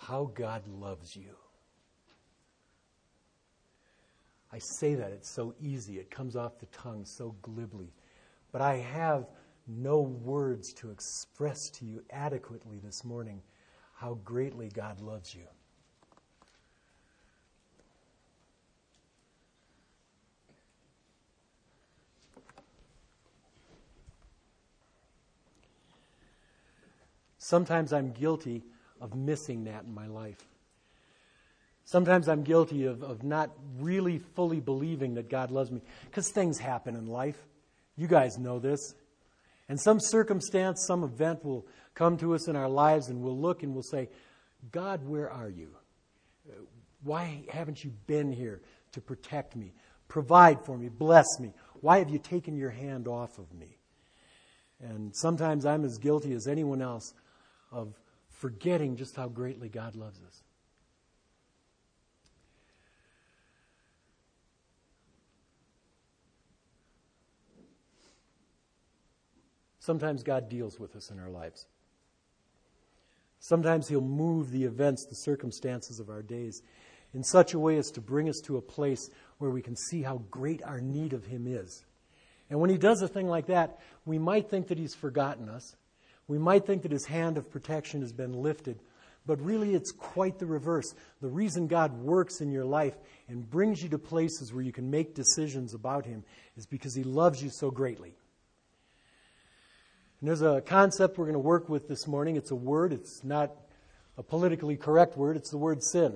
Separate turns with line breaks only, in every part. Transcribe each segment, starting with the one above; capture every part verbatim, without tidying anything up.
how God loves you. I say that, it's so easy. It comes off the tongue so glibly. But I have no words to express to you adequately this morning how greatly God loves you. Sometimes I'm guilty of missing that in my life. Sometimes I'm guilty of, of not really fully believing that God loves me. Because things happen in life. You guys know this. And some circumstance, some event will come to us in our lives and we'll look and we'll say, God, where are you? Why haven't you been here to protect me, provide for me, bless me? Why have you taken your hand off of me? And sometimes I'm as guilty as anyone else of forgetting just how greatly God loves us. Sometimes God deals with us in our lives. Sometimes He'll move the events, the circumstances of our days in such a way as to bring us to a place where we can see how great our need of Him is. And when He does a thing like that, we might think that He's forgotten us. We might think that His hand of protection has been lifted. But really it's quite the reverse. The reason God works in your life and brings you to places where you can make decisions about Him is because He loves you so greatly. And there's a concept we're going to work with this morning. It's a word. It's not a politically correct word. It's the word sin.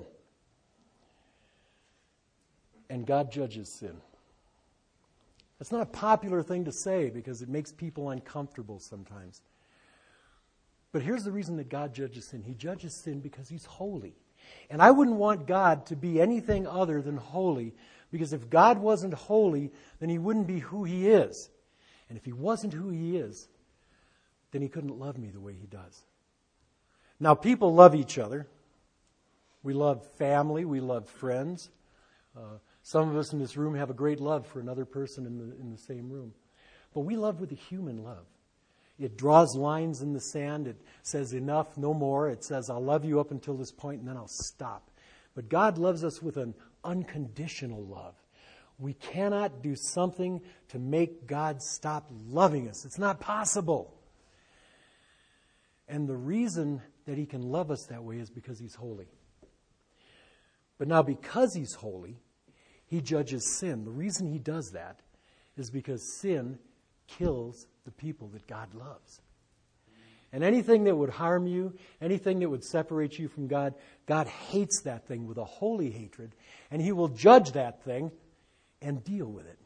And God judges sin. That's not a popular thing to say because it makes people uncomfortable sometimes. But here's the reason that God judges sin. He judges sin because He's holy. And I wouldn't want God to be anything other than holy, because if God wasn't holy, then He wouldn't be who He is. And if He wasn't who He is, then He couldn't love me the way He does. Now, people love each other. We love family. We love friends. Uh, some of us in this room have a great love for another person in the, in the same room. But we love with a human love. It draws lines in the sand. It says enough, no more. It says, I'll love you up until this point and then I'll stop. But God loves us with an unconditional love. We cannot do something to make God stop loving us. It's not possible. And the reason that He can love us that way is because He's holy. But now because He's holy, He judges sin. The reason He does that is because sin kills the people that God loves. And anything that would harm you, anything that would separate you from God, God hates that thing with a holy hatred, and He will judge that thing and deal with it.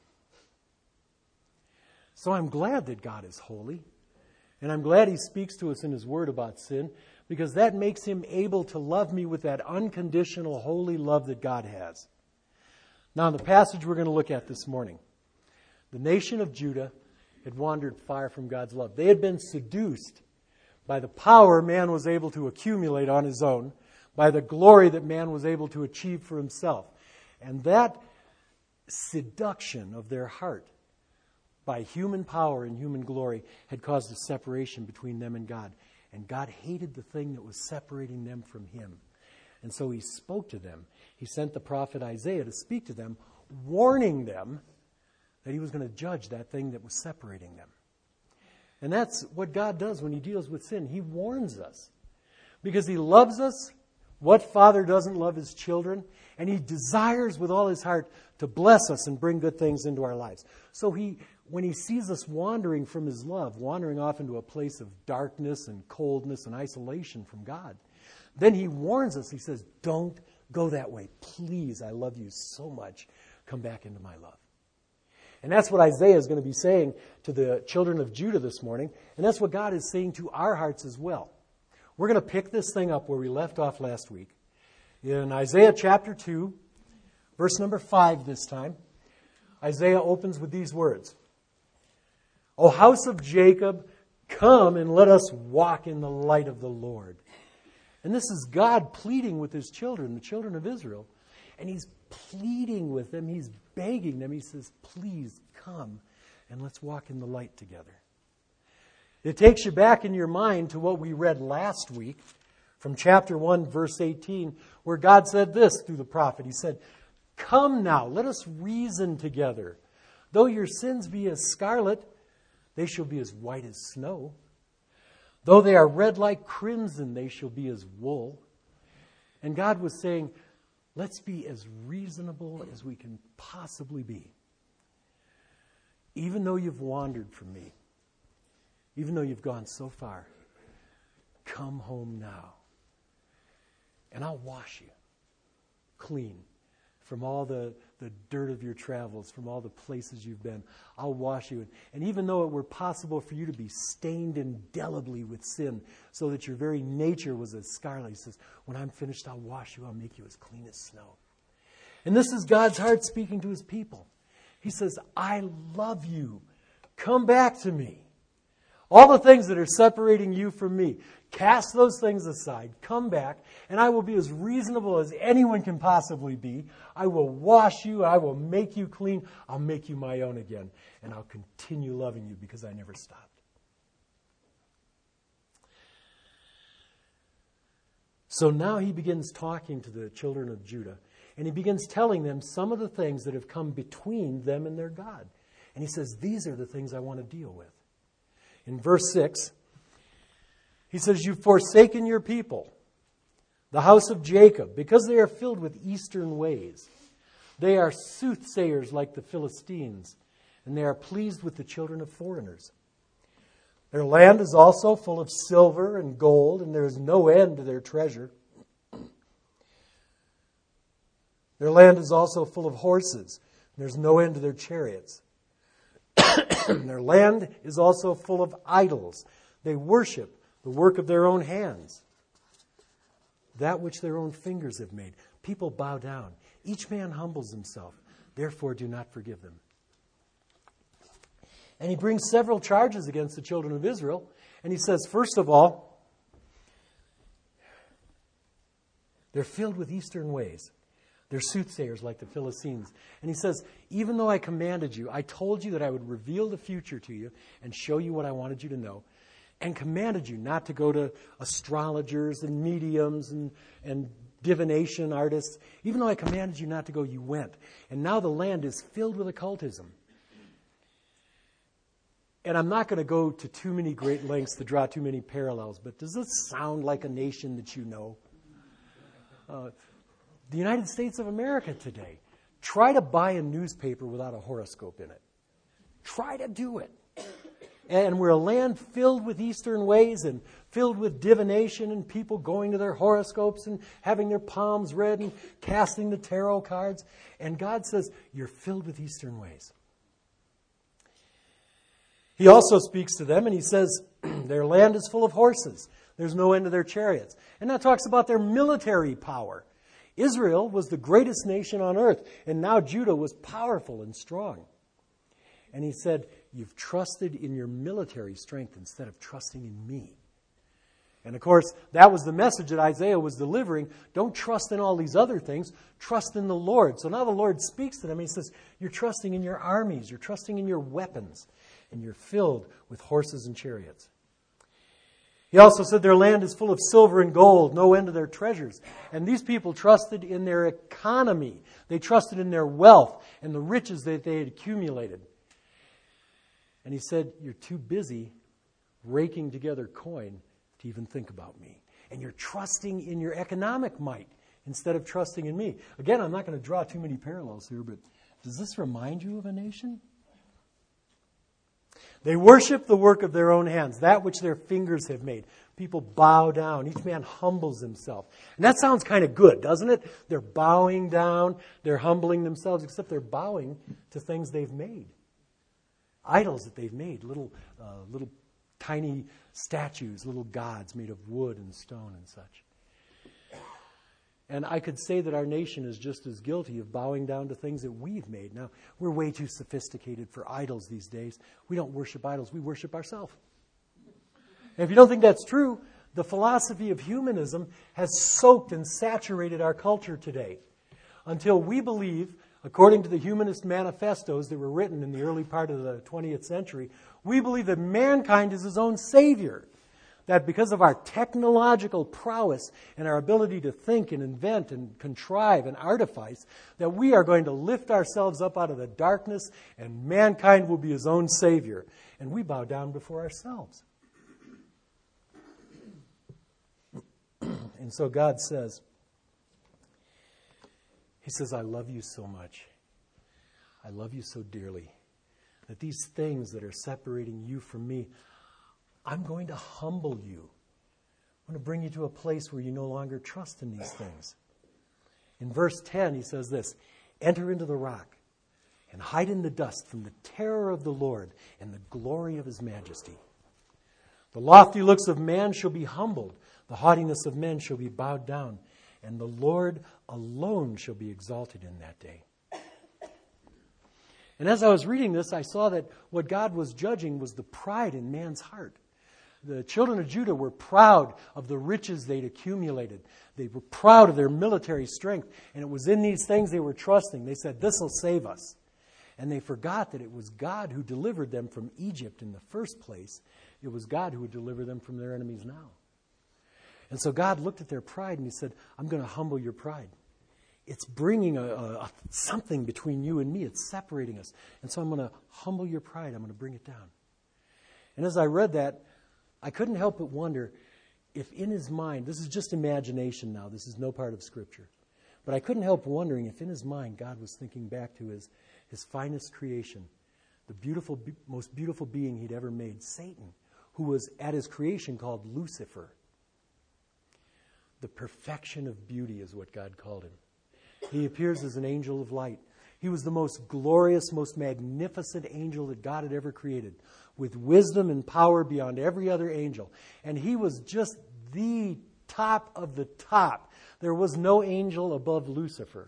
So I'm glad that God is holy, and I'm glad He speaks to us in His Word about sin, because that makes Him able to love me with that unconditional, holy love that God has. Now, in the passage we're going to look at this morning, the nation of Judah had wandered far from God's love. They had been seduced by the power man was able to accumulate on his own, by the glory that man was able to achieve for himself. And that seduction of their heart by human power and human glory had caused a separation between them and God. And God hated the thing that was separating them from Him. And so He spoke to them. He sent the prophet Isaiah to speak to them, warning them that He was going to judge that thing that was separating them. And that's what God does when He deals with sin. He warns us. Because He loves us. What father doesn't love his children? And He desires with all His heart to bless us and bring good things into our lives. So He, when He sees us wandering from His love, wandering off into a place of darkness and coldness and isolation from God, then He warns us. He says, don't go that way. Please, I love you so much. Come back into my love. And that's what Isaiah is going to be saying to the children of Judah this morning. And that's what God is saying to our hearts as well. We're going to pick this thing up where we left off last week. In Isaiah chapter two, verse number five this time, Isaiah opens with these words. O house of Jacob, come and let us walk in the light of the Lord. And this is God pleading with His children, the children of Israel. And He's pleading with them. He's begging them. He says, please come and let's walk in the light together. It takes you back in your mind to what we read last week from chapter one, verse eighteen, where God said this through the prophet. He said, "Come now, let us reason together. Though your sins be as scarlet, they shall be as white as snow. Though they are red like crimson, they shall be as wool." And God was saying, let's be as reasonable as we can possibly be. Even though you've wandered from me, even though you've gone so far, come home now. And I'll wash you clean from all the, the dirt of your travels, from all the places you've been. I'll wash you. And even though it were possible for you to be stained indelibly with sin, so that your very nature was as scarlet, he says, when I'm finished, I'll wash you. I'll make you as clean as snow. And this is God's heart speaking to his people. He says, I love you. Come back to me. All the things that are separating you from me, cast those things aside. Come back, and I will be as reasonable as anyone can possibly be. I will wash you. I will make you clean. I'll make you my own again. And I'll continue loving you because I never stopped. So now he begins talking to the children of Judah, and he begins telling them some of the things that have come between them and their God. And he says, these are the things I want to deal with. In verse six, he says, you've forsaken your people, the house of Jacob, because they are filled with eastern ways. They are soothsayers like the Philistines, and they are pleased with the children of foreigners. Their land is also full of silver and gold, and there is no end to their treasure. Their land is also full of horses, and there's no end to their chariots. Their land is also full of idols. They worship the work of their own hands, that which their own fingers have made. People bow down. Each man humbles himself. Therefore, do not forgive them. And he brings several charges against the children of Israel. And he says, first of all, they're filled with eastern ways. They're soothsayers like the Philistines. And he says, even though I commanded you, I told you that I would reveal the future to you and show you what I wanted you to know, and commanded you not to go to astrologers and mediums and, and divination artists. Even though I commanded you not to go, you went. And now the land is filled with occultism. And I'm not going to go to too many great lengths to draw too many parallels, but does this sound like a nation that you know? Uh, the United States of America today. Try to buy a newspaper without a horoscope in it. Try to do it. And we're a land filled with Eastern ways and filled with divination and people going to their horoscopes and having their palms read and casting the tarot cards. And God says, you're filled with Eastern ways. He also speaks to them and he says, their land is full of horses. There's no end to their chariots. And that talks about their military power. Israel was the greatest nation on earth, and now Judah was powerful and strong. And he said, you've trusted in your military strength instead of trusting in me. And of course, that was the message that Isaiah was delivering. Don't trust in all these other things. Trust in the Lord. So now the Lord speaks to them. And he says, you're trusting in your armies. You're trusting in your weapons. And you're filled with horses and chariots. He also said their land is full of silver and gold, no end to their treasures. And these people trusted in their economy. They trusted in their wealth and the riches that they had accumulated. And he said, you're too busy raking together coin to even think about me. And you're trusting in your economic might instead of trusting in me. Again, I'm not going to draw too many parallels here, but does this remind you of a nation? They worship the work of their own hands, that which their fingers have made. People bow down. Each man humbles himself. And that sounds kind of good, doesn't it? They're bowing down. They're humbling themselves, except they're bowing to things they've made. Idols that they've made. Little, uh, little tiny statues, little gods made of wood and stone and such. And I could say that our nation is just as guilty of bowing down to things that we've made. Now, we're way too sophisticated for idols these days. We don't worship idols. We worship ourselves. And if you don't think that's true, the philosophy of humanism has soaked and saturated our culture today until we believe, according to the humanist manifestos that were written in the early part of the twentieth century, we believe that mankind is his own savior. that because of our technological prowess and our ability to think and invent and contrive and artifice, that we are going to lift ourselves up out of the darkness and mankind will be his own Savior. And we bow down before ourselves. And so God says, He says, I love you so much. I love you so dearly that these things that are separating you from me, I'm going to humble you. I'm going to bring you to a place where you no longer trust in these things. In verse ten, he says this, enter into the rock and hide in the dust from the terror of the Lord and the glory of his majesty. The lofty looks of man shall be humbled. The haughtiness of men shall be bowed down. And the Lord alone shall be exalted in that day. And as I was reading this, I saw that what God was judging was the pride in man's heart. The children of Judah were proud of the riches they'd accumulated. They were proud of their military strength. And it was in these things they were trusting. They said, this will save us. And they forgot that it was God who delivered them from Egypt in the first place. It was God who would deliver them from their enemies now. And so God looked at their pride and he said, I'm going to humble your pride. It's bringing a, a, something between you and me. It's separating us. And so I'm going to humble your pride. I'm going to bring it down. And as I read that, I couldn't help but wonder if in his mind, this is just imagination now, this is no part of Scripture, but I couldn't help wondering if in his mind God was thinking back to his, his finest creation, the beautiful, most beautiful being he'd ever made, Satan, who was at his creation called Lucifer. The perfection of beauty is what God called him. He appears as an angel of light. He was the most glorious, most magnificent angel that God had ever created, with wisdom and power beyond every other angel. And he was just the top of the top. There was no angel above Lucifer.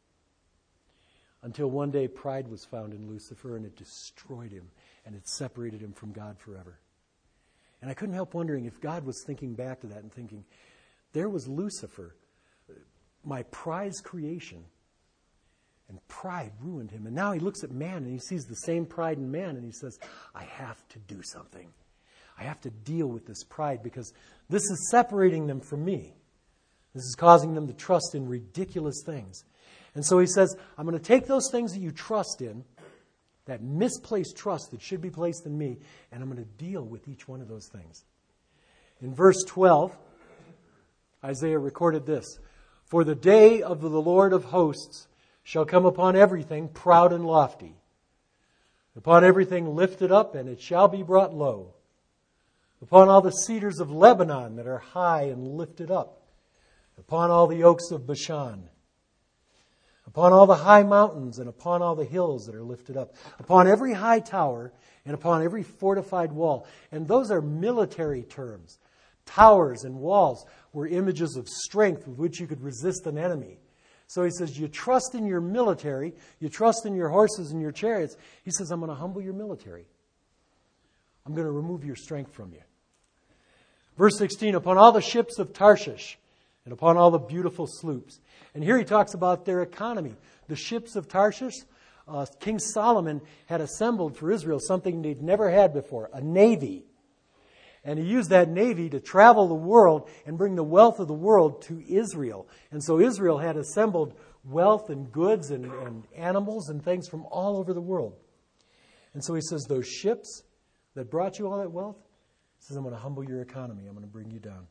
Until one day pride was found in Lucifer and it destroyed him and it separated him from God forever. And I couldn't help wondering if God was thinking back to that and thinking, there was Lucifer, my prized creation, and pride ruined him. And now he looks at man and he sees the same pride in man and he says, I have to do something. I have to deal with this pride because this is separating them from me. This is causing them to trust in ridiculous things. And so he says, I'm going to take those things that you trust in, that misplaced trust that should be placed in me, and I'm going to deal with each one of those things. In verse twelve, Isaiah recorded this, for the day of the Lord of hosts shall come upon everything proud and lofty, upon everything lifted up, and it shall be brought low, upon all the cedars of Lebanon that are high and lifted up, upon all the oaks of Bashan, upon all the high mountains and upon all the hills that are lifted up, upon every high tower and upon every fortified wall. And those are military terms. Towers and walls were images of strength with which you could resist an enemy. So he says, you trust in your military, you trust in your horses and your chariots. He says, I'm going to humble your military. I'm going to remove your strength from you. Verse sixteen, upon all the ships of Tarshish and upon all the beautiful sloops. And here he talks about their economy. The ships of Tarshish, uh, King Solomon had assembled for Israel something they'd never had before, a navy. And he used that navy to travel the world and bring the wealth of the world to Israel. And so Israel had assembled wealth and goods and, and animals and things from all over the world. And so he says, those ships that brought you all that wealth, he says, I'm going to humble your economy. I'm going to bring you down.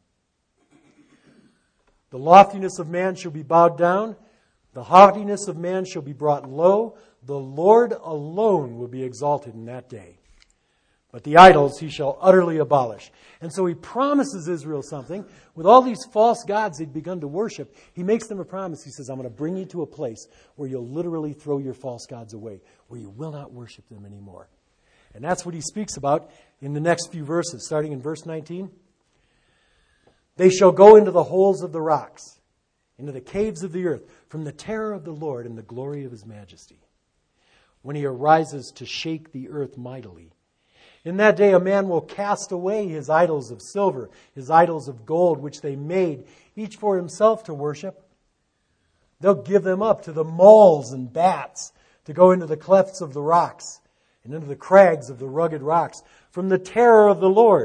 The loftiness of man shall be bowed down. The haughtiness of man shall be brought low. The Lord alone will be exalted in that day. But the idols he shall utterly abolish. And so he promises Israel something. With all these false gods they'd begun to worship, he makes them a promise. He says, I'm going to bring you to a place where you'll literally throw your false gods away, where you will not worship them anymore. And that's what he speaks about in the next few verses, starting in verse nineteen. They shall go into the holes of the rocks, into the caves of the earth, from the terror of the Lord and the glory of his majesty, when he arises to shake the earth mightily. In that day a man will cast away his idols of silver, his idols of gold, which they made, each for himself to worship. They'll give them up to the moles and bats to go into the clefts of the rocks and into the crags of the rugged rocks, from the terror of the Lord,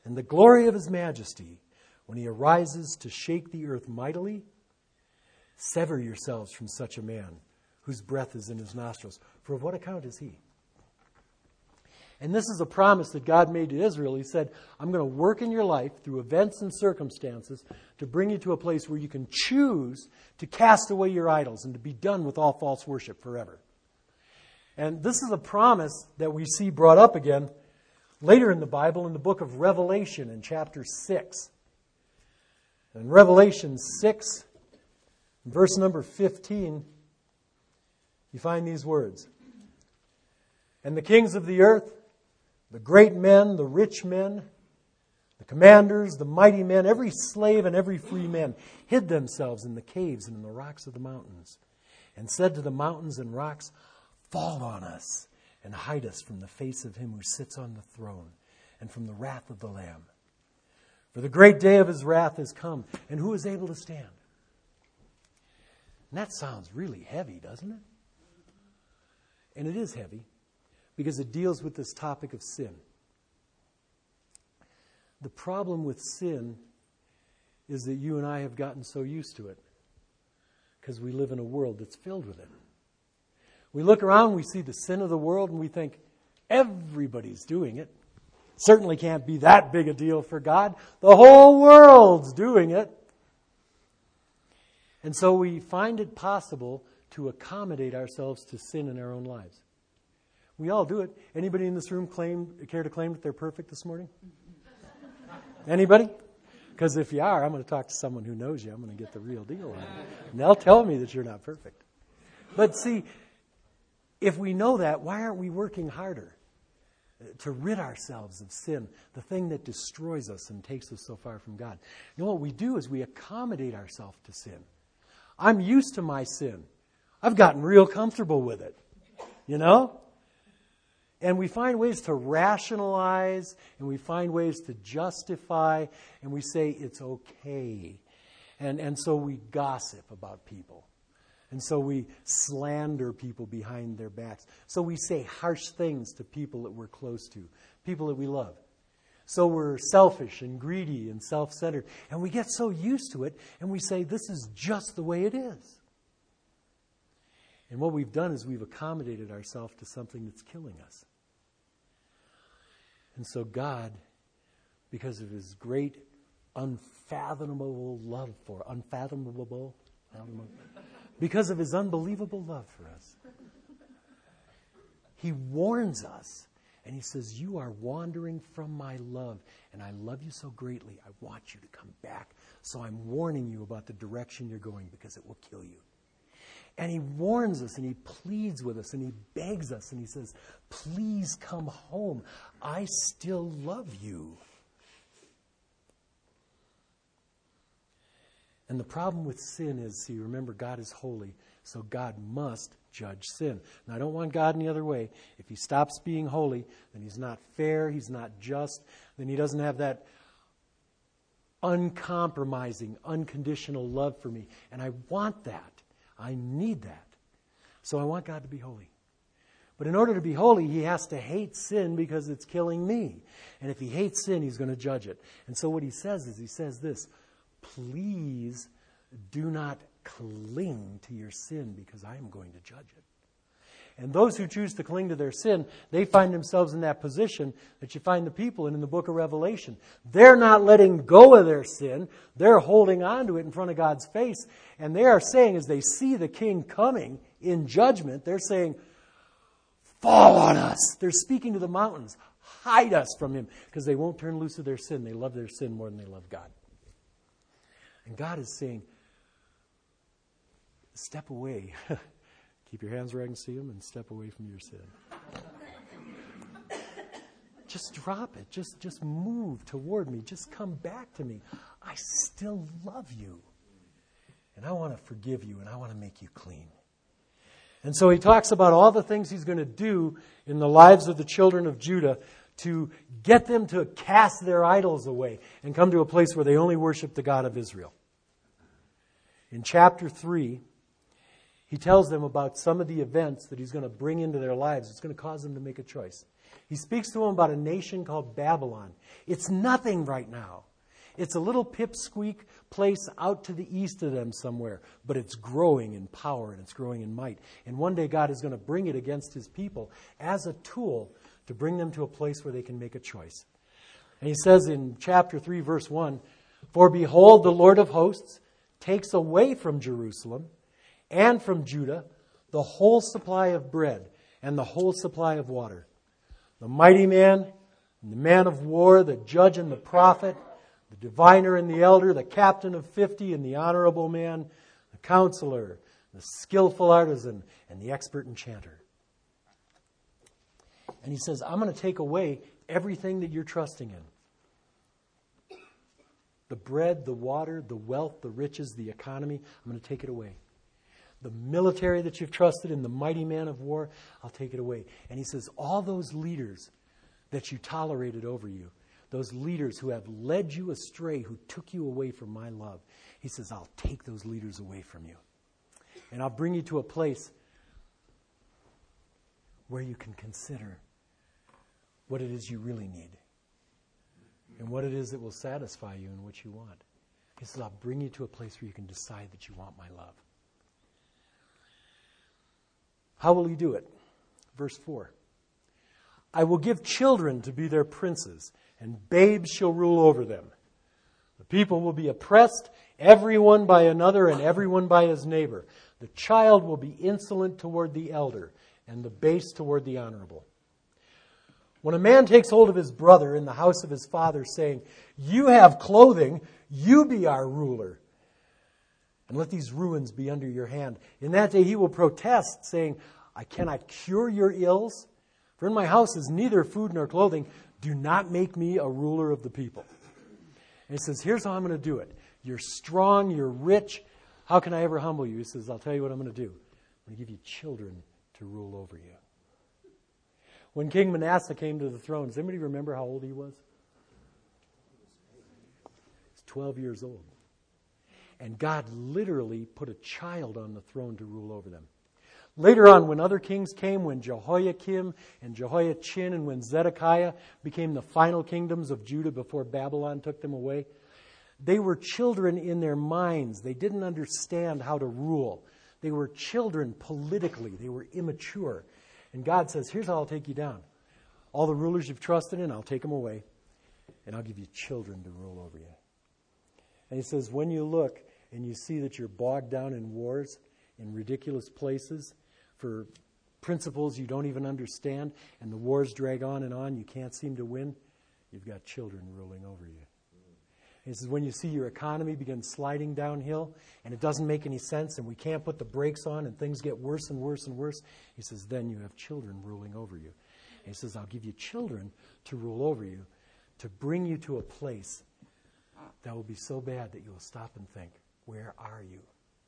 and the glory of his majesty, when he arises to shake the earth mightily, sever yourselves from such a man, whose breath is in his nostrils. For of what account is he? And this is a promise that God made to Israel. He said, I'm going to work in your life through events and circumstances to bring you to a place where you can choose to cast away your idols and to be done with all false worship forever. And this is a promise that we see brought up again later in the Bible in the book of Revelation in chapter six. In Revelation six, verse number fifteen, you find these words. And the kings of the earth, the great men, the rich men, the commanders, the mighty men, every slave and every free man, hid themselves in the caves and in the rocks of the mountains, and said to the mountains and rocks, fall on us, and hide us from the face of him who sits on the throne, and from the wrath of the Lamb. For the great day of his wrath is come, and who is able to stand? And that sounds really heavy, doesn't it? And it is heavy, because it deals with this topic of sin. The problem with sin is that you and I have gotten so used to it because we live in a world that's filled with it. We look around, we see the sin of the world, and we think everybody's doing it. Certainly can't be that big a deal for God. The whole world's doing it. And so we find it possible to accommodate ourselves to sin in our own lives. We all do it. Anybody in this room claim, care to claim that they're perfect this morning? Anybody? Because if you are, I'm going to talk to someone who knows you. I'm going to get the real deal on it. And they'll tell me that you're not perfect. But see, if we know that, why aren't we working harder to rid ourselves of sin, the thing that destroys us and takes us so far from God? You know what we do is we accommodate ourselves to sin. I'm used to my sin. I've gotten real comfortable with it. You know? And we find ways to rationalize, and we find ways to justify, and we say it's okay. And, and so we gossip about people. And so we slander people behind their backs. So we say harsh things to people that we're close to, people that we love. So we're selfish and greedy and self-centered. And we get so used to it, and we say this is just the way it is. And what we've done is we've accommodated ourselves to something that's killing us. And so God, because of his great, unfathomable love for, unfathomable, because of his unbelievable love for us, he warns us, and he says, you are wandering from my love, and I love you so greatly, I want you to come back. So I'm warning you about the direction you're going, because it will kill you. And he warns us, and he pleads with us, and he begs us, and he says, please come home. I still love you. And the problem with sin is, see, remember, God is holy, so God must judge sin. Now, I don't want God any other way. If he stops being holy, then he's not fair, he's not just, then he doesn't have that uncompromising, unconditional love for me. And I want that. I need that. So I want God to be holy. But in order to be holy, he has to hate sin because it's killing me. And if he hates sin, he's going to judge it. And so what he says is, he says this, please do not cling to your sin because I am going to judge it. And those who choose to cling to their sin, they find themselves in that position that you find the people in in the book of Revelation. They're not letting go of their sin. They're holding on to it in front of God's face. And they are saying, as they see the king coming in judgment, they're saying, fall on us. They're speaking to the mountains. Hide us from him, because they won't turn loose of their sin. They love their sin more than they love God. And God is saying, step away. Keep your hands where I can see them and step away from your sin. Just drop it. Just, just move toward me. Just come back to me. I still love you. And I want to forgive you, and I want to make you clean. And so he talks about all the things he's going to do in the lives of the children of Judah to get them to cast their idols away and come to a place where they only worship the God of Israel. In chapter three, he tells them about some of the events that he's going to bring into their lives. It's going to cause them to make a choice. He speaks to them about a nation called Babylon. It's nothing right now. It's a little pipsqueak place out to the east of them somewhere, but it's growing in power and it's growing in might. And one day God is going to bring it against his people as a tool to bring them to a place where they can make a choice. And he says in chapter three, verse one, "For behold, the Lord of hosts takes away from Jerusalem and from Judah the whole supply of bread and the whole supply of water. The mighty man and the man of war, the judge and the prophet, the diviner and the elder, the captain of fifty and the honorable man, the counselor, the skillful artisan, and the expert enchanter." And he says, I'm going to take away everything that you're trusting in. The bread, the water, the wealth, the riches, the economy, I'm going to take it away. The military that you've trusted in, the mighty man of war, I'll take it away. And he says, all those leaders that you tolerated over you, those leaders who have led you astray, who took you away from my love, he says, I'll take those leaders away from you. And I'll bring you to a place where you can consider what it is you really need and what it is that will satisfy you and what you want. He says, I'll bring you to a place where you can decide that you want my love. How will he do it? Verse four. "I will give children to be their princes, and babes shall rule over them. The people will be oppressed, everyone by another and everyone by his neighbor. The child will be insolent toward the elder, and the base toward the honorable. When a man takes hold of his brother in the house of his father, saying, 'You have clothing, you be our ruler, and let these ruins be under your hand,' in that day he will protest, saying, 'I cannot cure your ills, for in my house is neither food nor clothing. Do not make me a ruler of the people.'" And he says, here's how I'm going to do it. You're strong, you're rich. How can I ever humble you? He says, I'll tell you what I'm going to do. I'm going to give you children to rule over you. When King Manasseh came to the throne, does anybody remember how old he was? He's twelve years old. And God literally put a child on the throne to rule over them. Later on, when other kings came, when Jehoiakim and Jehoiachin and when Zedekiah became the final kingdoms of Judah before Babylon took them away, they were children in their minds. They didn't understand how to rule. They were children politically. They were immature. And God says, here's how I'll take you down. All the rulers you've trusted in, I'll take them away, and I'll give you children to rule over you. And he says, when you look and you see that you're bogged down in wars, in ridiculous places, for principles you don't even understand, and the wars drag on and on, you can't seem to win, you've got children ruling over you. He says, when you see your economy begin sliding downhill, and it doesn't make any sense, and we can't put the brakes on, and things get worse and worse and worse, he says, then you have children ruling over you. And he says, I'll give you children to rule over you, to bring you to a place that will be so bad that you'll stop and think, where are you?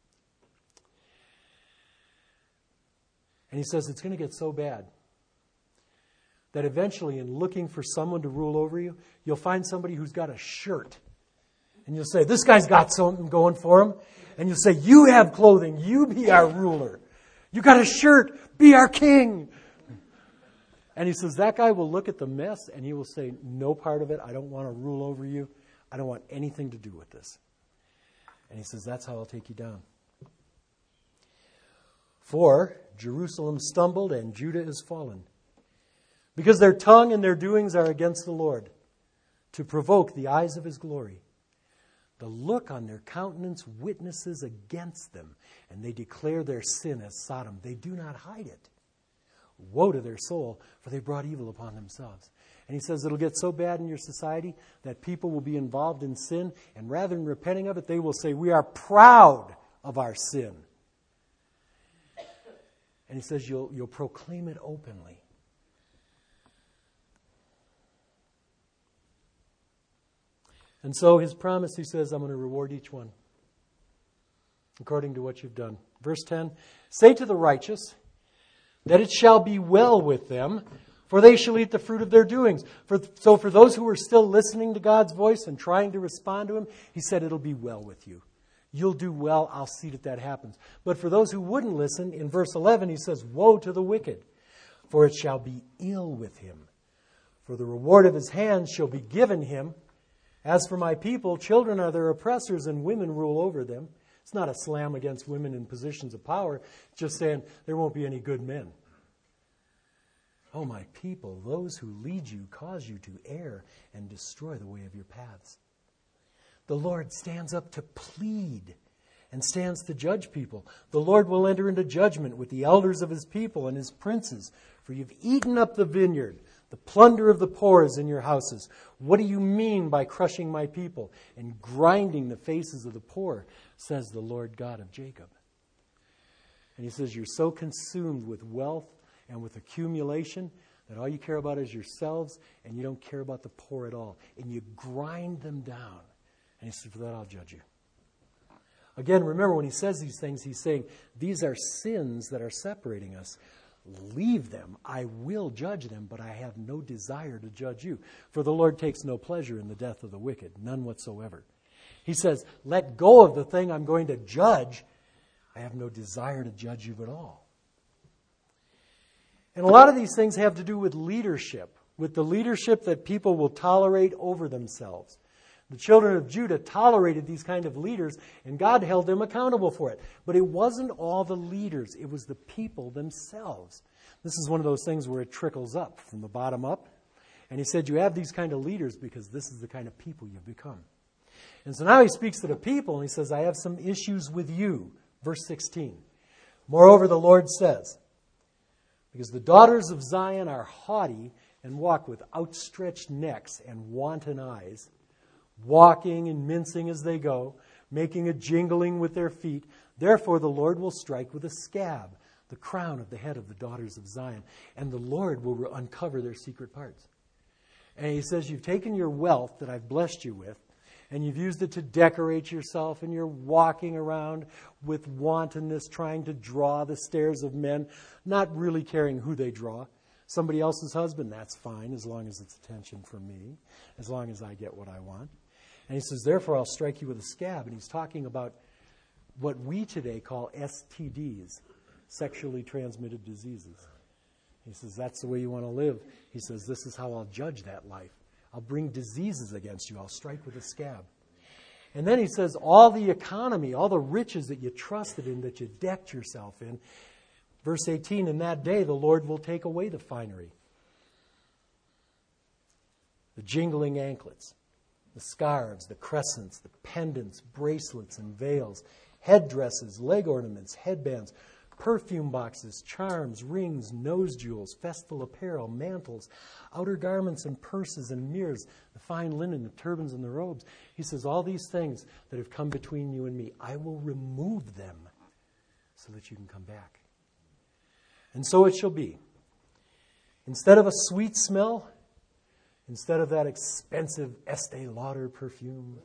And he says it's going to get so bad that eventually in looking for someone to rule over you, you'll find somebody who's got a shirt. And you'll say, this guy's got something going for him. And you'll say, you have clothing. You be our ruler. You got a shirt. Be our king. And he says, that guy will look at the mess and he will say, no part of it. I don't want to rule over you. I don't want anything to do with this. And he says, that's how I'll take you down. For Jerusalem stumbled and Judah is fallen, because their tongue and their doings are against the Lord, to provoke the eyes of his glory. The look on their countenance witnesses against them, and they declare their sin as Sodom. They do not hide it. Woe to their soul, for they brought evil upon themselves. And he says it'll get so bad in your society that people will be involved in sin, and rather than repenting of it, they will say, we are proud of our sin. And he says you'll, you'll proclaim it openly. And so his promise, he says, I'm going to reward each one according to what you've done. Verse ten, say to the righteous that it shall be well with them, for they shall eat the fruit of their doings. For, so for those who are still listening to God's voice and trying to respond to him, he said, it'll be well with you. You'll do well. I'll see that that happens. But for those who wouldn't listen, in verse eleven, he says, woe to the wicked, for it shall be ill with him. For the reward of his hands shall be given him. As for my people, children are their oppressors and women rule over them. It's not a slam against women in positions of power. It's just saying there won't be any good men. Oh, my people, those who lead you cause you to err and destroy the way of your paths. The Lord stands up to plead and stands to judge people. The Lord will enter into judgment with the elders of his people and his princes. For you've eaten up the vineyard. The plunder of the poor is in your houses. What do you mean by crushing my people and grinding the faces of the poor, says the Lord God of Jacob. And he says, you're so consumed with wealth and with accumulation that all you care about is yourselves, and you don't care about the poor at all. And you grind them down. And he said, for that I'll judge you. Again, remember when he says these things, he's saying, these are sins that are separating us. Leave them. I will judge them, but I have no desire to judge you. For the Lord takes no pleasure in the death of the wicked, none whatsoever. He says, let go of the thing I'm going to judge. I have no desire to judge you at all. And a lot of these things have to do with leadership, with the leadership that people will tolerate over themselves. The children of Judah tolerated these kind of leaders, and God held them accountable for it. But it wasn't all the leaders. It was the people themselves. This is one of those things where it trickles up from the bottom up. And he said, you have these kind of leaders because this is the kind of people you've become. And so now he speaks to the people, and he says, I have some issues with you. Verse sixteen. Moreover, the Lord says, because the daughters of Zion are haughty and walk with outstretched necks and wanton eyes, walking and mincing as they go, making a jingling with their feet. Therefore the Lord will strike with a scab the crown of the head of the daughters of Zion, and the Lord will uncover their secret parts. And he says, you've taken your wealth that I've blessed you with, and you've used it to decorate yourself, and you're walking around with wantonness, trying to draw the stares of men, not really caring who they draw. Somebody else's husband, that's fine, as long as it's attention from me, as long as I get what I want. And he says, therefore I'll strike you with a scab. And he's talking about what we today call S T Ds, sexually transmitted diseases. He says, that's the way you want to live. He says, this is how I'll judge that life. I'll bring diseases against you. I'll strike with a scab. And then he says, all the economy, all the riches that you trusted in, that you decked yourself in. Verse eighteen, in that day the Lord will take away the finery, the jingling anklets, the scarves, the crescents, the pendants, bracelets, and veils, headdresses, leg ornaments, headbands, perfume boxes, charms, rings, nose jewels, festal apparel, mantles, outer garments and purses and mirrors, the fine linen, the turbans and the robes. He says, all these things that have come between you and me, I will remove them so that you can come back. And so it shall be. Instead of a sweet smell, instead of that expensive Estee Lauder perfume,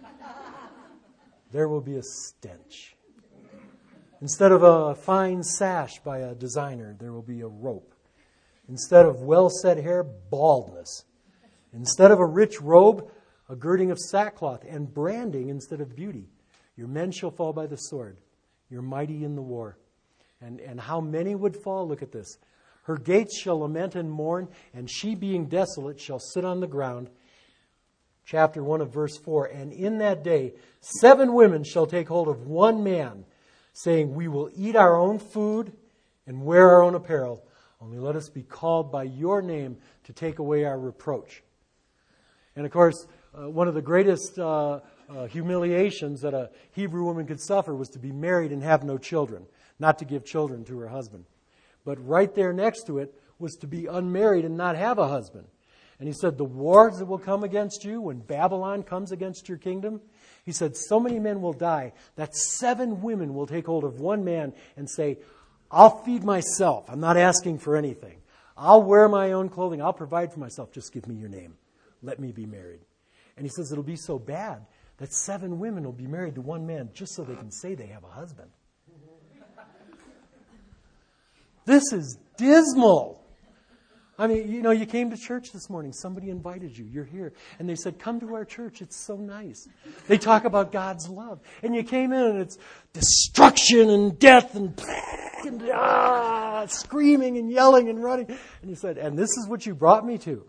there will be a stench. Instead of a fine sash by a designer, there will be a rope. Instead of well-set hair, baldness. Instead of a rich robe, a girding of sackcloth, and branding instead of beauty. Your men shall fall by the sword. You're mighty in the war. And, and how many would fall? Look at this. Her gates shall lament and mourn, and she being desolate shall sit on the ground. Chapter one of verse four. And in that day, seven women shall take hold of one man, saying, we will eat our own food and wear our own apparel. Only let us be called by your name to take away our reproach. And of course, uh, one of the greatest uh, uh, humiliations that a Hebrew woman could suffer was to be married and have no children, not to give children to her husband. But right there next to it was to be unmarried and not have a husband. And he said, the wars that will come against you when Babylon comes against your kingdom, he said, so many men will die that seven women will take hold of one man and say, I'll feed myself. I'm not asking for anything. I'll wear my own clothing. I'll provide for myself. Just give me your name. Let me be married. And he says it'll be so bad that seven women will be married to one man just so they can say they have a husband. This is dismal. I mean, you know, you came to church this morning. Somebody invited you. You're here. And they said, come to our church. It's so nice. They talk about God's love. And you came in and it's destruction and death and, and ah, screaming and yelling and running. And you said, and this is what you brought me to.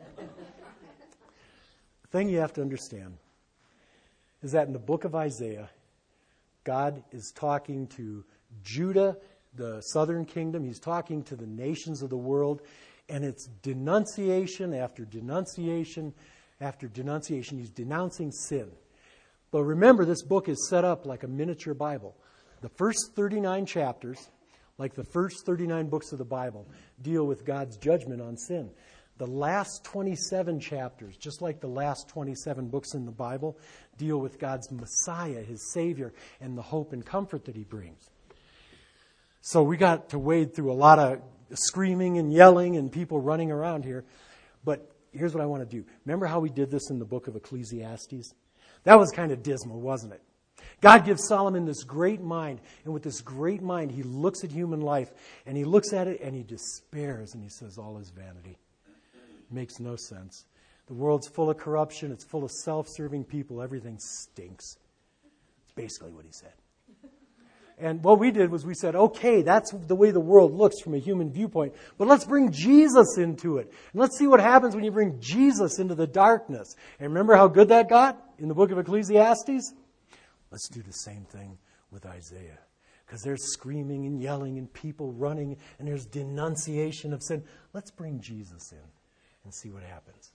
The thing you have to understand is that in the book of Isaiah, God is talking to Judah, the southern kingdom. He's talking to the nations of the world. And it's denunciation after denunciation after denunciation. He's denouncing sin. But remember, this book is set up like a miniature Bible. The first thirty-nine chapters, like the first thirty-nine books of the Bible, deal with God's judgment on sin. The last twenty-seven chapters, just like the last twenty-seven books in the Bible, deal with God's Messiah, His Savior, and the hope and comfort that He brings. So we got to wade through a lot of screaming and yelling and people running around here. But here's what I want to do. Remember how we did this in the book of Ecclesiastes? That was kind of dismal, wasn't it? God gives Solomon this great mind. And with this great mind, he looks at human life and he looks at it and he despairs and he says, all is vanity. It makes no sense. The world's full of corruption. It's full of self-serving people. Everything stinks. It's basically what he said. And what we did was we said, okay, that's the way the world looks from a human viewpoint, but let's bring Jesus into it. And let's see what happens when you bring Jesus into the darkness. And remember how good that got in the book of Ecclesiastes? Let's do the same thing with Isaiah. Because there's screaming and yelling and people running and there's denunciation of sin. Let's bring Jesus in and see what happens.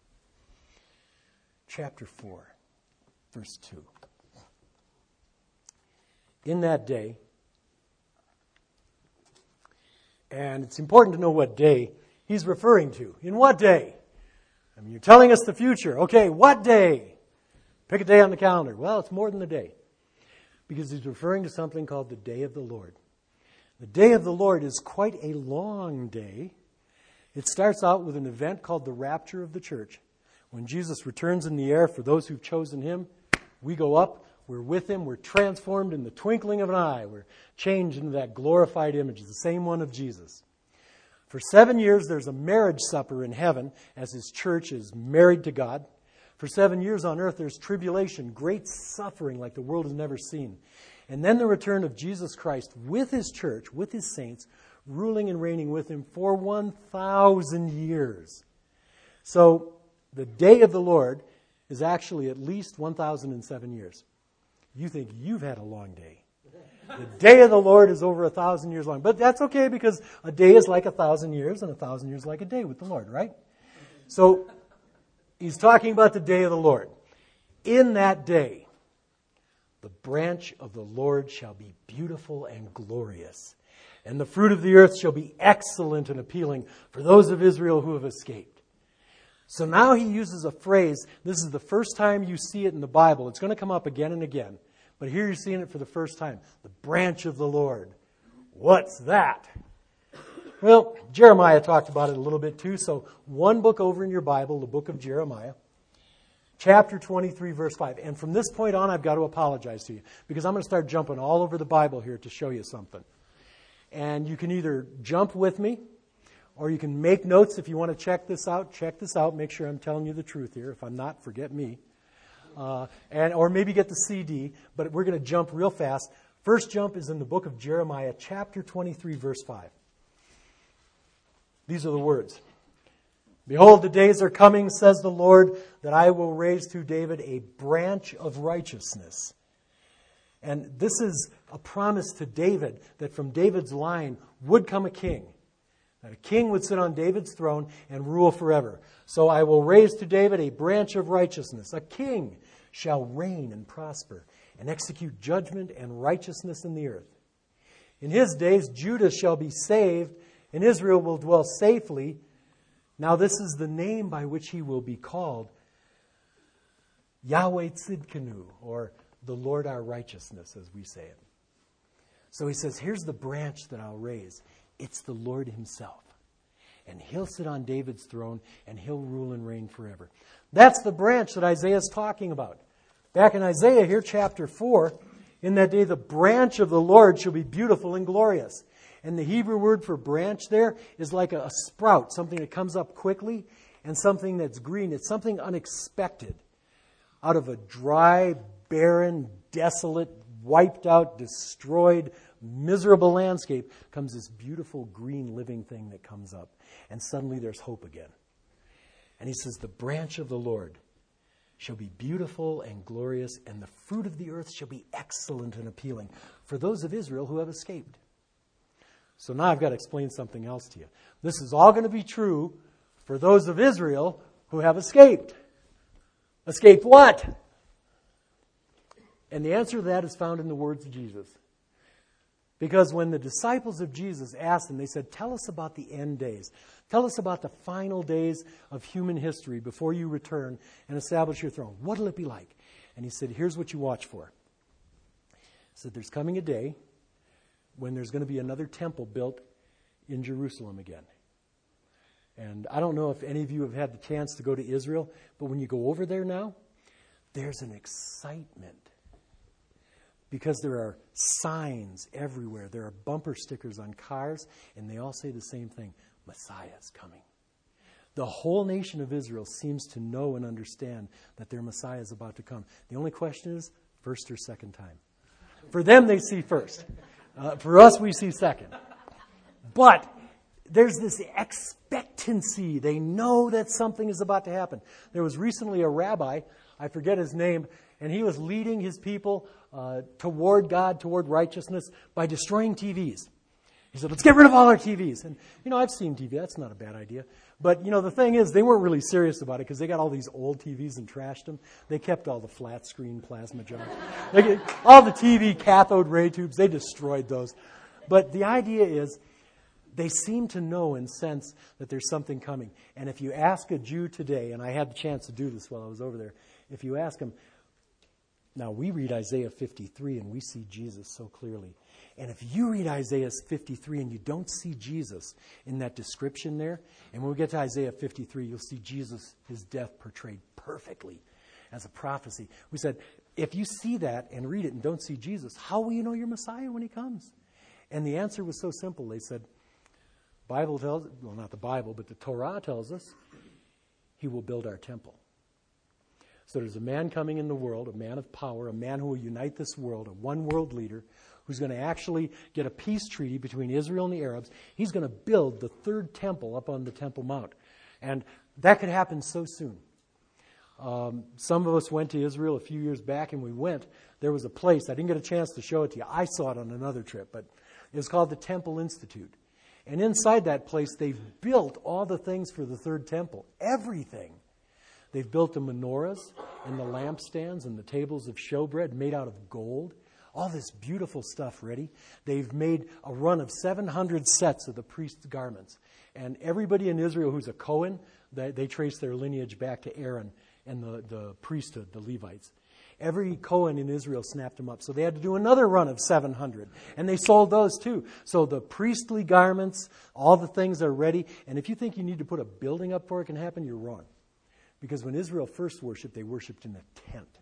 Chapter four, verse two. In that day, and it's important to know what day he's referring to. In what day? I mean, you're telling us the future. Okay, what day? Pick a day on the calendar. Well, it's more than a day. Because he's referring to something called the day of the Lord. The day of the Lord is quite a long day. It starts out with an event called the rapture of the church. When Jesus returns in the air for those who've chosen him, we go up. We're with him. We're transformed in the twinkling of an eye. We're changed into that glorified image, the same one of Jesus. For seven years, there's a marriage supper in heaven as his church is married to God. For seven years on earth, there's tribulation, great suffering like the world has never seen. And then the return of Jesus Christ with his church, with his saints, ruling and reigning with him for one thousand years. So the day of the Lord is actually at least one thousand seven years. You think you've had a long day. The day of the Lord is over a thousand years long. But that's okay because a day is like a thousand years and a thousand years like a day with the Lord, right? So he's talking about the day of the Lord. In that day, the branch of the Lord shall be beautiful and glorious, and the fruit of the earth shall be excellent and appealing for those of Israel who have escaped. So now he uses a phrase. This is the first time you see it in the Bible. It's going to come up again and again. But here you're seeing it for the first time. The branch of the Lord. What's that? Well, Jeremiah talked about it a little bit too. So one book over in your Bible, the book of Jeremiah, chapter twenty-three, verse five. And from this point on, I've got to apologize to you because I'm going to start jumping all over the Bible here to show you something. And you can either jump with me, or you can make notes if you want to check this out. Check this out. Make sure I'm telling you the truth here. If I'm not, forget me. Uh, and or maybe get the C D. But we're going to jump real fast. First jump is in the book of Jeremiah, chapter twenty-three, verse five. These are the words. Behold, the days are coming, says the Lord, that I will raise to David a branch of righteousness. And this is a promise to David that from David's line would come a king. That a king would sit on David's throne and rule forever. So I will raise to David a branch of righteousness. A king shall reign and prosper and execute judgment and righteousness in the earth. In his days, Judah shall be saved and Israel will dwell safely. Now this is the name by which he will be called, Yahweh Tzidkenu, or the Lord our righteousness, as we say it. So he says, here's the branch that I'll raise. It's the Lord himself. And he'll sit on David's throne and he'll rule and reign forever. That's the branch that Isaiah is talking about. Back in Isaiah here, chapter four, in that day the branch of the Lord shall be beautiful and glorious. And the Hebrew word for branch there is like a, a sprout, something that comes up quickly, and something that's green. It's something unexpected. Out of a dry, barren, desolate, wiped out, destroyed, miserable landscape comes this beautiful green living thing that comes up. And suddenly there's hope again. And he says, the branch of the Lord shall be beautiful and glorious, and the fruit of the earth shall be excellent and appealing for those of Israel who have escaped. So now I've got to explain something else to you. This is all going to be true for those of Israel who have escaped. Escaped what? And the answer to that is found in the words of Jesus. Because when the disciples of Jesus asked him, they said, tell us about the end days. Tell us about the final days of human history before you return and establish your throne. What will it be like? And he said, here's what you watch for. He said, there's coming a day when there's going to be another temple built in Jerusalem again. And I don't know if any of you have had the chance to go to Israel, but when you go over there now, there's an excitement. Because there are signs everywhere. There are bumper stickers on cars, and they all say the same thing. Messiah is coming. The whole nation of Israel seems to know and understand that their Messiah is about to come. The only question is, first or second time. For them, they see first. Uh, for us, we see second. But there's this expectancy. They know that something is about to happen. There was recently a rabbi, I forget his name, and he was leading his people uh, toward God, toward righteousness, by destroying T Vs. He said, let's get rid of all our T Vs. And, you know, I've seen T V. That's not a bad idea. But, you know, the thing is, they weren't really serious about it because they got all these old T Vs and trashed them. They kept all the flat screen plasma jars. They, all the T V cathode ray tubes, they destroyed those. But the idea is, they seem to know and sense that there's something coming. And if you ask a Jew today, and I had the chance to do this while I was over there, if you ask them, now we read Isaiah fifty-three and we see Jesus so clearly. And if you read Isaiah fifty-three and you don't see Jesus in that description there, and when we get to Isaiah fifty-three, you'll see Jesus, his death portrayed perfectly as a prophecy. We said, if you see that and read it and don't see Jesus, how will you know you're Messiah when he comes? And the answer was so simple. They said, Bible tells, well, not the Bible, but the Torah tells us, he will build our temple. So there's a man coming in the world, a man of power, a man who will unite this world, a one world leader, who's going to actually get a peace treaty between Israel and the Arabs. He's going to build the third temple up on the Temple Mount. And that could happen so soon. Um, some of us went to Israel a few years back, and we went. There was a place, I didn't get a chance to show it to you. I saw it on another trip, but it was called the Temple Institute. And inside that place, they've built all the things for the third temple. Everything. They've built the menorahs and the lampstands and the tables of showbread made out of gold. All this beautiful stuff ready. They've made a run of seven hundred sets of the priest's garments. And everybody in Israel who's a Cohen, they, they trace their lineage back to Aaron and the, the priesthood, the Levites. Every Cohen in Israel snapped them up. So they had to do another run of seven hundred. And they sold those too. So the priestly garments, all the things are ready. And if you think you need to put a building up before it can happen, you're wrong. Because when Israel first worshipped, they worshipped in a tent.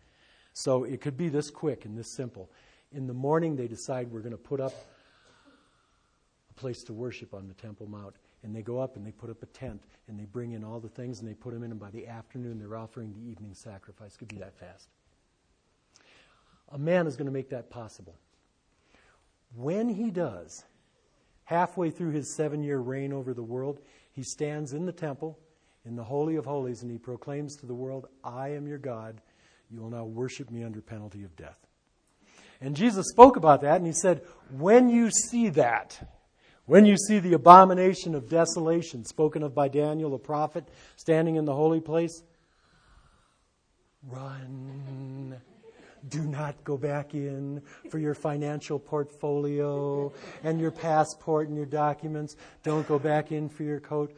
So it could be this quick and this simple. In the morning, they decide we're going to put up a place to worship on the Temple Mount. And they go up and they put up a tent. And they bring in all the things and they put them in. And by the afternoon, they're offering the evening sacrifice. It could be that fast. A man is going to make that possible. When he does, halfway through his seven-year reign over the world, he stands in the temple, in the Holy of Holies, and he proclaims to the world, I am your God. You will now worship me under penalty of death. And Jesus spoke about that, and he said, when you see that, when you see the abomination of desolation spoken of by Daniel the prophet standing in the holy place, run. Do not go back in for your financial portfolio and your passport and your documents. Don't go back in for your coat.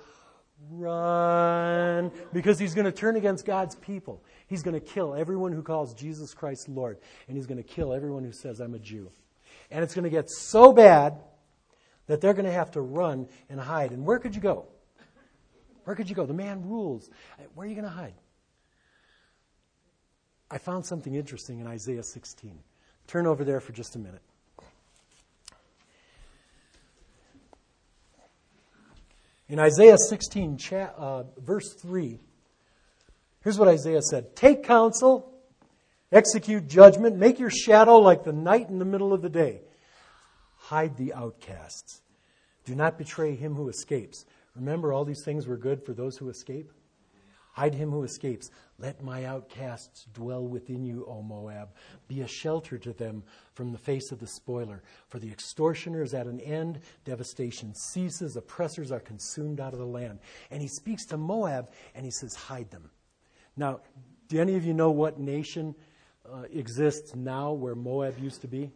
Run. Because he's going to turn against God's people. He's going to kill everyone who calls Jesus Christ Lord. And he's going to kill everyone who says, I'm a Jew. And it's going to get so bad that they're going to have to run and hide. And where could you go? Where could you go? The man rules. Where are you going to hide? I found something interesting in Isaiah sixteen. Turn over there for just a minute. In Isaiah sixteen, cha- uh, verse three, here's what Isaiah said. Take counsel, execute judgment, make your shadow like the night in the middle of the day. Hide the outcasts. Do not betray him who escapes. Remember, all these things were good for those who escape? Hide him who escapes. Let my outcasts dwell within you, O Moab. Be a shelter to them from the face of the spoiler. For the extortioner is at an end. Devastation ceases. Oppressors are consumed out of the land. And he speaks to Moab and he says, hide them. Now, do any of you know what nation uh, exists now where Moab used to be?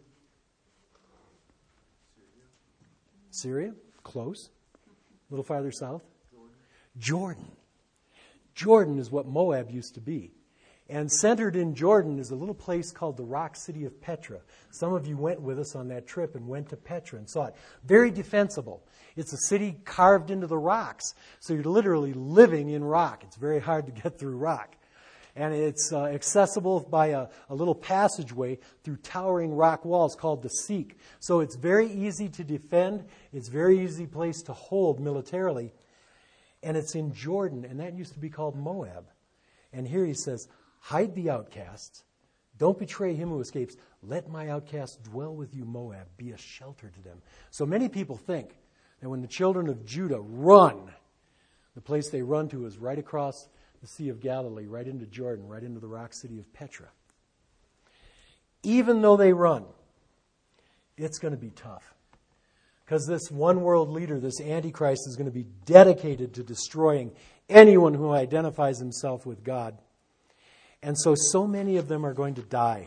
Syria? Close. A little farther south. Jordan. Jordan is what Moab used to be. And centered in Jordan is a little place called the rock city of Petra. Some of you went with us on that trip and went to Petra and saw it. Very defensible. It's a city carved into the rocks. So you're literally living in rock. It's very hard to get through rock. And it's uh, accessible by a, a little passageway through towering rock walls called the Seek. So it's very easy to defend. It's a very easy place to hold militarily. And it's in Jordan, and that used to be called Moab. And here he says, hide the outcasts. Don't betray him who escapes. Let my outcasts dwell with you, Moab. Be a shelter to them. So many people think that when the children of Judah run, the place they run to is right across the Sea of Galilee, right into Jordan, right into the rock city of Petra. Even though they run, it's going to be tough. Because this one world leader, this Antichrist, is going to be dedicated to destroying anyone who identifies himself with God. And so, so many of them are going to die.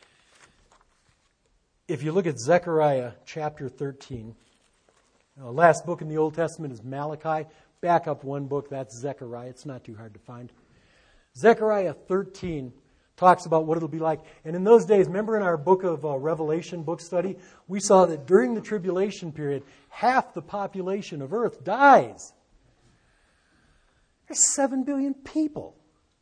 If you look at Zechariah chapter thirteen, the last book in the Old Testament is Malachi. Back up one book, that's Zechariah. It's not too hard to find. Zechariah thirteen talks about what it'll be like. And in those days, remember in our book of uh, Revelation book study, we saw that during the tribulation period, half the population of Earth dies. There's seven billion people.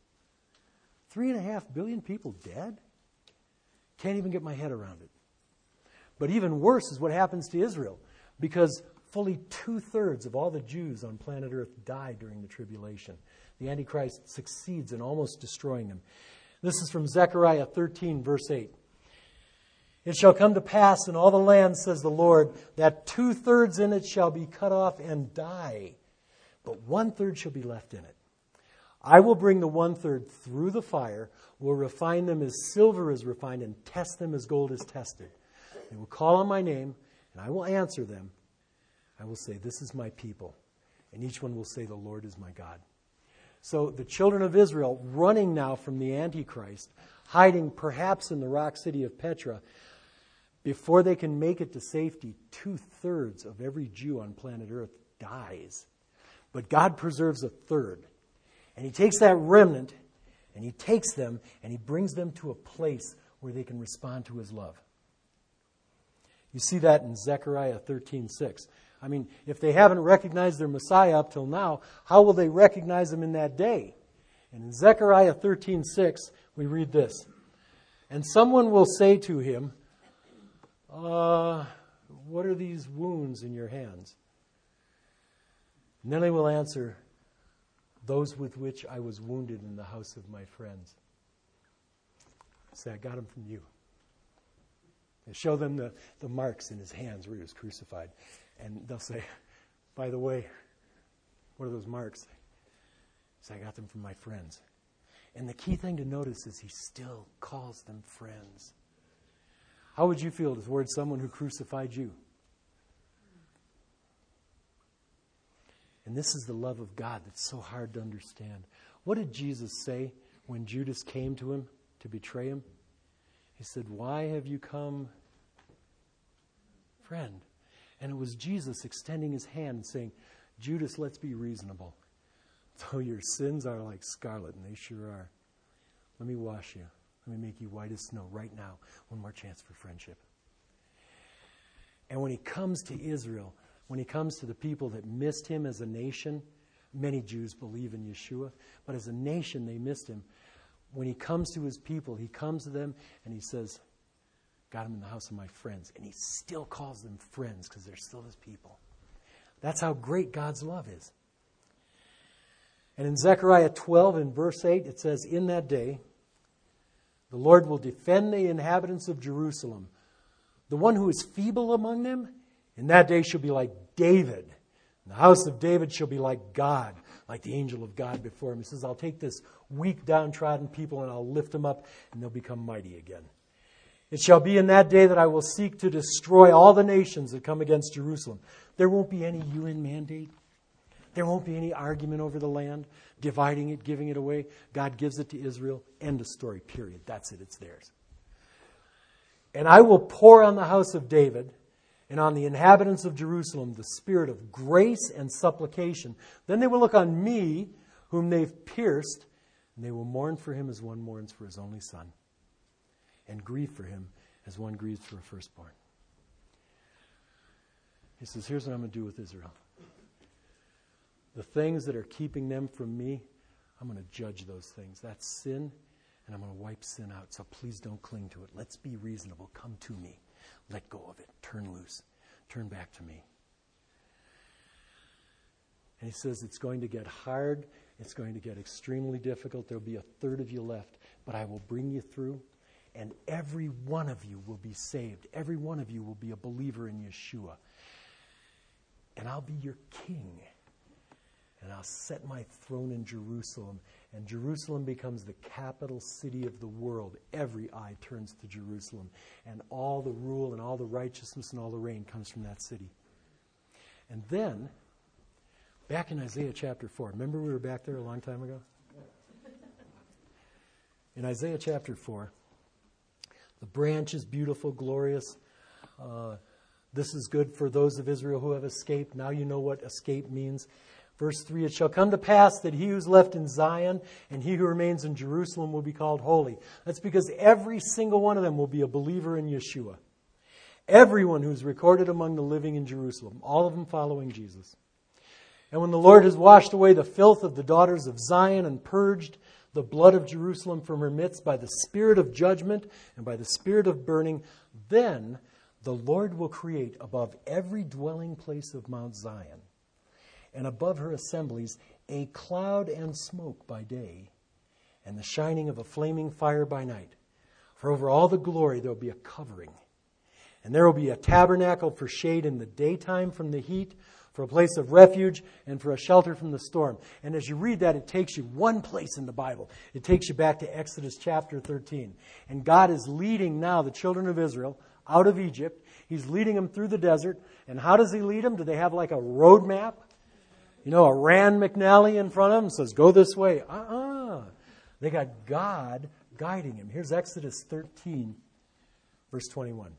Three and a half billion people dead? Can't even get my head around it. But even worse is what happens to Israel, because fully two-thirds of all the Jews on planet Earth die during the tribulation. The Antichrist succeeds in almost destroying them. This is from Zechariah thirteen, verse eight. It shall come to pass in all the land, says the Lord, that two-thirds in it shall be cut off and die, but one-third shall be left in it. I will bring the one-third through the fire, will refine them as silver is refined, and test them as gold is tested. They will call on my name, and I will answer them. I will say, this is my people. And each one will say, the Lord is my God. So the children of Israel, running now from the Antichrist, hiding perhaps in the rock city of Petra, before they can make it to safety, two-thirds of every Jew on planet Earth dies. But God preserves a third. And he takes that remnant, and he takes them, and he brings them to a place where they can respond to his love. You see that in Zechariah thirteen six. I mean, if they haven't recognized their Messiah up till now, how will they recognize him in that day? And in Zechariah thirteen six, we read this. And someone will say to him, uh, what are these wounds in your hands? And then he will answer, those with which I was wounded in the house of my friends. Say, I got them from you. They show them the, the marks in his hands where he was crucified. And they'll say, by the way, what are those marks? Say, I got them from my friends. And the key thing to notice is he still calls them friends. How would you feel towards someone who crucified you? And this is the love of God that's so hard to understand. What did Jesus say when Judas came to him to betray him? He said, why have you come, friend? And it was Jesus extending his hand and saying, Judas, let's be reasonable. Though your sins are like scarlet, and they sure are, let me wash you. Let me make you white as snow right now. One more chance for friendship. And when he comes to Israel, when he comes to the people that missed him as a nation, many Jews believe in Yeshua, but as a nation they missed him. When he comes to his people, he comes to them and he says, got him in the house of my friends. And he still calls them friends because they're still his people. That's how great God's love is. And in Zechariah twelve, in verse eight, it says, in that day, the Lord will defend the inhabitants of Jerusalem. The one who is feeble among them, in that day shall be like David. And the house of David shall be like God, like the angel of God before him. He says, I'll take this weak, downtrodden people and I'll lift them up and they'll become mighty again. It shall be in that day that I will seek to destroy all the nations that come against Jerusalem. There won't be any U N mandate. There won't be any argument over the land, dividing it, giving it away. God gives it to Israel. End of story, period. That's it. It's theirs. And I will pour on the house of David and on the inhabitants of Jerusalem the spirit of grace and supplication. Then they will look on me, whom they've pierced, and they will mourn for him as one mourns for his only son, and grieve for him as one grieves for a firstborn. He says, here's what I'm going to do with Israel. The things that are keeping them from me, I'm going to judge those things. That's sin, and I'm going to wipe sin out. So please don't cling to it. Let's be reasonable. Come to me. Let go of it. Turn loose. Turn back to me. And he says it's going to get hard. It's going to get extremely difficult. There'll be a third of you left, but I will bring you through, and every one of you will be saved. Every one of you will be a believer in Yeshua. And I'll be your king. And I'll set my throne in Jerusalem. And Jerusalem becomes the capital city of the world. Every eye turns to Jerusalem. And all the rule and all the righteousness and all the reign comes from that city. And then, back in Isaiah chapter four. Remember we were back there a long time ago? In Isaiah chapter four, the branch is beautiful, glorious. Uh, this is good for those of Israel who have escaped. Now you know what escape means. Verse three, it shall come to pass that he who's left in Zion and he who remains in Jerusalem will be called holy. That's because every single one of them will be a believer in Yeshua. Everyone who's recorded among the living in Jerusalem, all of them following Jesus. And when the Lord has washed away the filth of the daughters of Zion and purged the blood of Jerusalem from her midst by the spirit of judgment and by the spirit of burning, then the Lord will create above every dwelling place of Mount Zion and above her assemblies a cloud and smoke by day, and the shining of a flaming fire by night. For over all the glory there will be a covering. And there will be a tabernacle for shade in the daytime from the heat, for a place of refuge, and for a shelter from the storm. And as you read that, it takes you one place in the Bible. It takes you back to Exodus chapter thirteen. And God is leading now the children of Israel out of Egypt. He's leading them through the desert. And how does he lead them? Do they have like a road map? You know, a Rand McNally in front of them says, go this way. Uh-uh. They got God guiding him. Here's Exodus thirteen, verse twenty-one.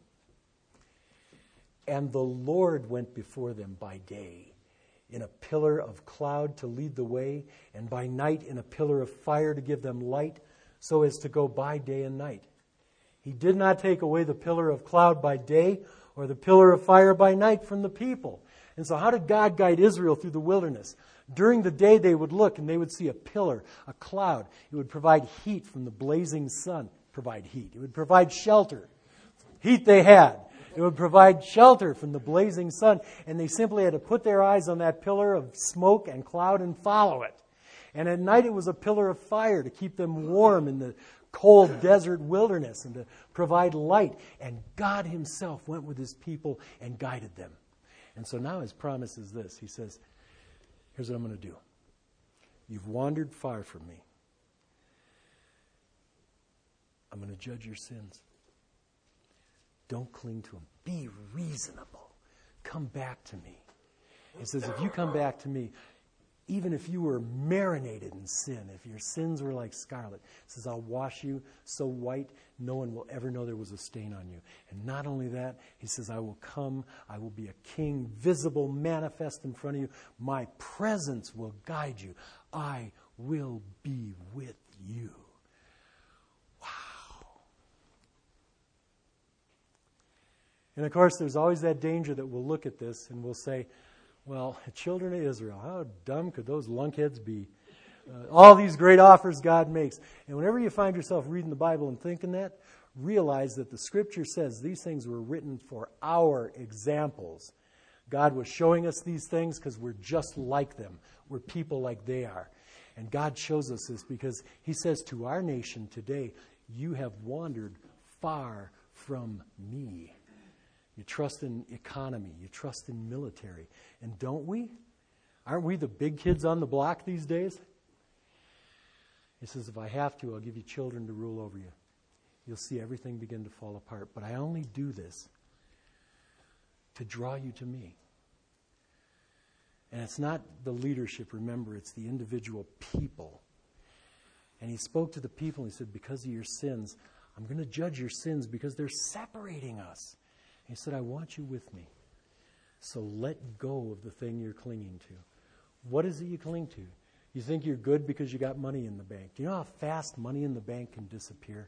And the Lord went before them by day in a pillar of cloud to lead the way, and by night in a pillar of fire to give them light, so as to go by day and night. He did not take away the pillar of cloud by day or the pillar of fire by night from the people. And so how did God guide Israel through the wilderness? During the day they would look and they would see a pillar, a cloud. It would provide heat from the blazing sun. Provide heat. It would provide shelter. Heat they had. It would provide shelter from the blazing sun. And they simply had to put their eyes on that pillar of smoke and cloud and follow it. And at night it was a pillar of fire to keep them warm in the cold desert wilderness and to provide light. And God himself went with his people and guided them. And so now his promise is this. He says, here's what I'm going to do. You've wandered far from me. I'm going to judge your sins. Don't cling to them. Be reasonable. Come back to me. He says, if you come back to me, even if you were marinated in sin, if your sins were like scarlet, he says, I'll wash you so white, no one will ever know there was a stain on you. And not only that, he says, I will come, I will be a king, visible, manifest in front of you. My presence will guide you. I will be with you. Wow. And of course, there's always that danger that we'll look at this and we'll say, well, children of Israel, how dumb could those lunkheads be? Uh, all these great offers God makes. And whenever you find yourself reading the Bible and thinking that, realize that the Scripture says these things were written for our examples, God was showing us these things because we're just like them. We're people like they are. And God shows us this because he says to our nation today, you have wandered far from me. You trust in economy. You trust in military. And don't we? Aren't we the big kids on the block these days? He says, if I have to, I'll give you children to rule over you. You'll see everything begin to fall apart. But I only do this to draw you to me. And it's not the leadership, remember, it's the individual people. And he spoke to the people and he said, because of your sins, I'm going to judge your sins because they're separating us. And he said, I want you with me. So let go of the thing you're clinging to. What is it you cling to? You think you're good because you got money in the bank. Do you know how fast money in the bank can disappear?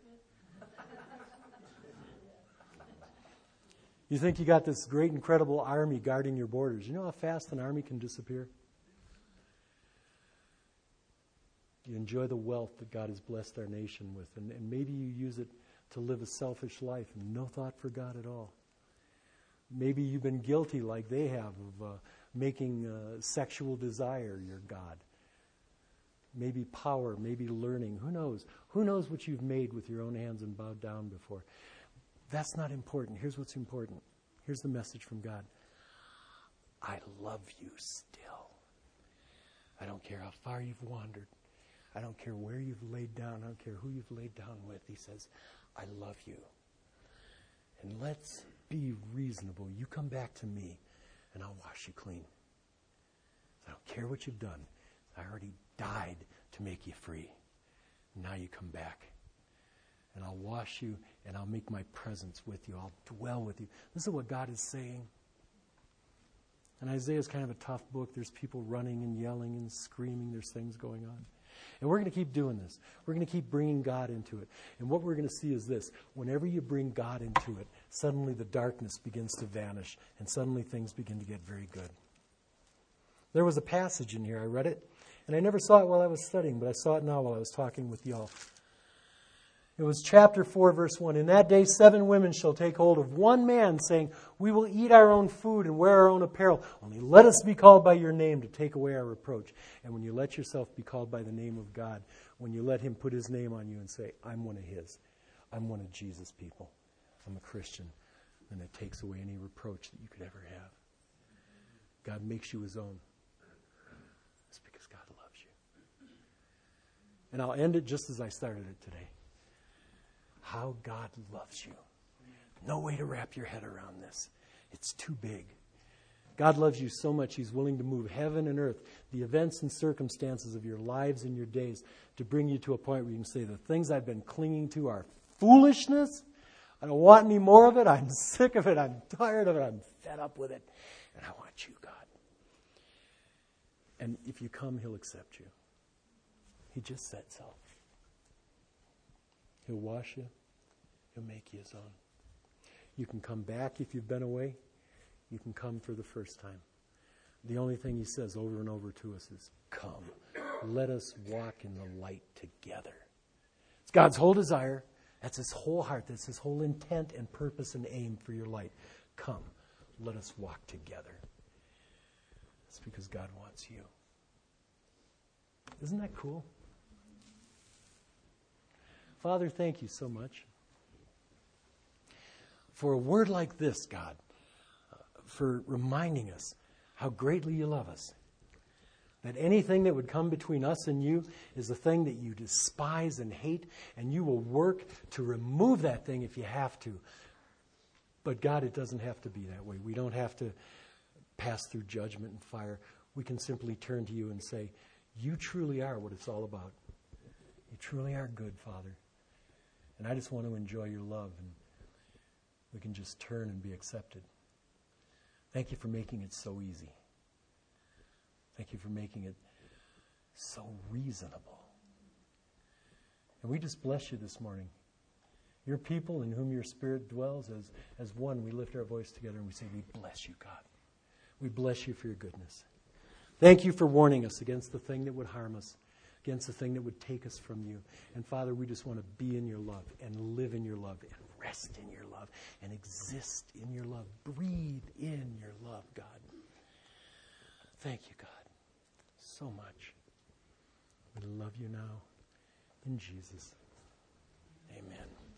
You think you got this great, incredible army guarding your borders. You know how fast an army can disappear? You enjoy the wealth that God has blessed our nation with, and, and maybe you use it to live a selfish life and no thought for God at all. Maybe you've been guilty like they have of uh, making uh, sexual desire your God. Maybe power, maybe learning. Who knows? Who knows what you've made with your own hands and bowed down before? That's not important. Here's what's important. Here's the message from God. I love you still. I don't care how far you've wandered. I don't care where you've laid down. I don't care who you've laid down with. He says, I love you. And let's be reasonable. You come back to me, and I'll wash you clean. I don't care what you've done. I already died to make you free. Now you come back. And I'll wash you, and I'll make my presence with you. I'll dwell with you. This is what God is saying. And Isaiah is kind of a tough book. There's people running and yelling and screaming. There's things going on. And we're going to keep doing this. We're going to keep bringing God into it. And what we're going to see is this. Whenever you bring God into it, suddenly the darkness begins to vanish, and suddenly things begin to get very good. There was a passage in here. I read it, and I never saw it while I was studying, but I saw it now while I was talking with y'all. It was chapter four, verse one. In that day, seven women shall take hold of one man, saying, we will eat our own food and wear our own apparel. Only let us be called by your name to take away our reproach. And when you let yourself be called by the name of God, when you let him put his name on you and say, I'm one of his. I'm one of Jesus' people. I'm a Christian. Then it takes away any reproach that you could ever have. God makes you his own. It's because God loves you. And I'll end it just as I started it today. How God loves you. No way to wrap your head around this. It's too big. God loves you so much, he's willing to move heaven and earth, the events and circumstances of your lives and your days, to bring you to a point where you can say, the things I've been clinging to are foolishness. I don't want any more of it. I'm sick of it. I'm tired of it. I'm fed up with it. And I want you, God. And if you come, he'll accept you. He just said so. He'll wash you. He'll make you his own. You can come back if you've been away. You can come for the first time. The only thing he says over and over to us is, come. Let us walk in the light together. It's God's whole desire. That's his whole heart. That's his whole intent and purpose and aim for your life. Come. Let us walk together. It's because God wants you. Isn't that cool? Father, thank you so much for a word like this, God, uh, for reminding us how greatly you love us. That anything that would come between us and you is a thing that you despise and hate, and you will work to remove that thing if you have to. But God, it doesn't have to be that way. We don't have to pass through judgment and fire. We can simply turn to you and say, you truly are what it's all about. You truly are good, Father. And I just want to enjoy your love, and we can just turn and be accepted. Thank you for making it so easy. Thank you for making it so reasonable. And we just bless you this morning. Your people in whom your Spirit dwells, as, as one, we lift our voice together and we say, we bless you, God. We bless you for your goodness. Thank you for warning us against the thing that would harm us, against the thing that would take us from you. And Father, we just want to be in your love and live in your love and rest in your love and exist in your love. Breathe in your love, God. Thank you, God, so much. We love you now. In Jesus. Amen.